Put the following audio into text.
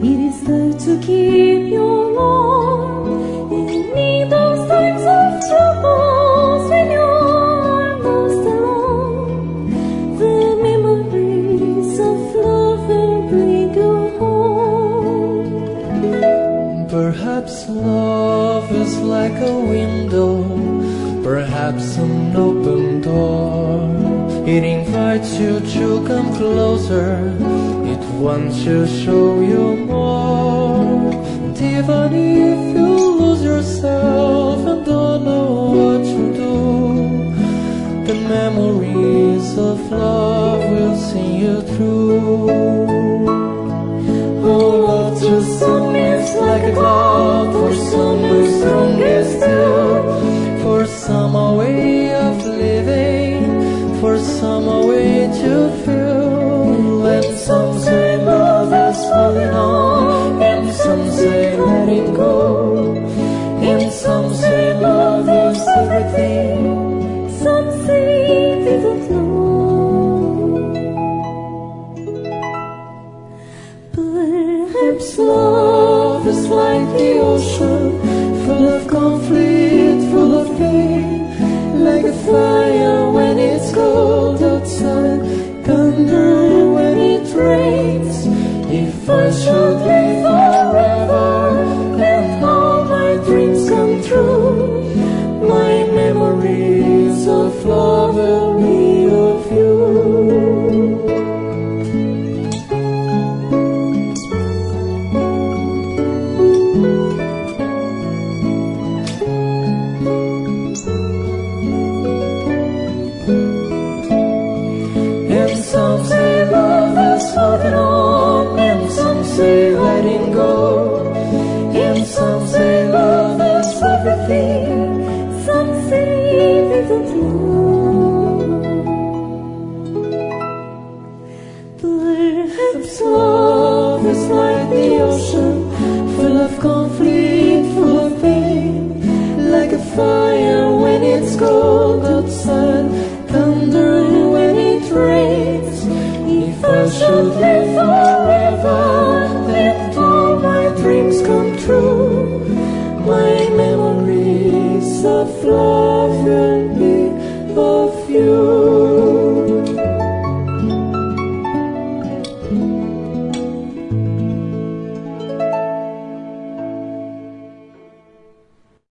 It is there to keep you warm in those times of troubles when you are most alone. The memories of love will bring you home. Perhaps love is like a window, perhaps an open door. It invites you to come closer, it wants to show you more. And even if you lose yourself and don't know what to do, the memories of love will see you through. Oh, love to some is like a cloud, for some is strongest still, for some a way of living, for some a way to feel. And some say love is falling on, and some say let it go, and some say love is everything, Some say they don't know. Perhaps love is like the ocean, full of conflict, full of pain, like a fire when it's cold outside, thunder when it rains. If I should live forever and all my dreams come true, my memories of love will be of you. And some say love is holding on, and some say letting go, and some say love is everything, Some say they don't know. Perhaps love is like the ocean, full of conflict, full of pain, like a fire when it's cold outside, thunder when it rains. If I should live forever, let all my dreams come true, my memories of love will be of you.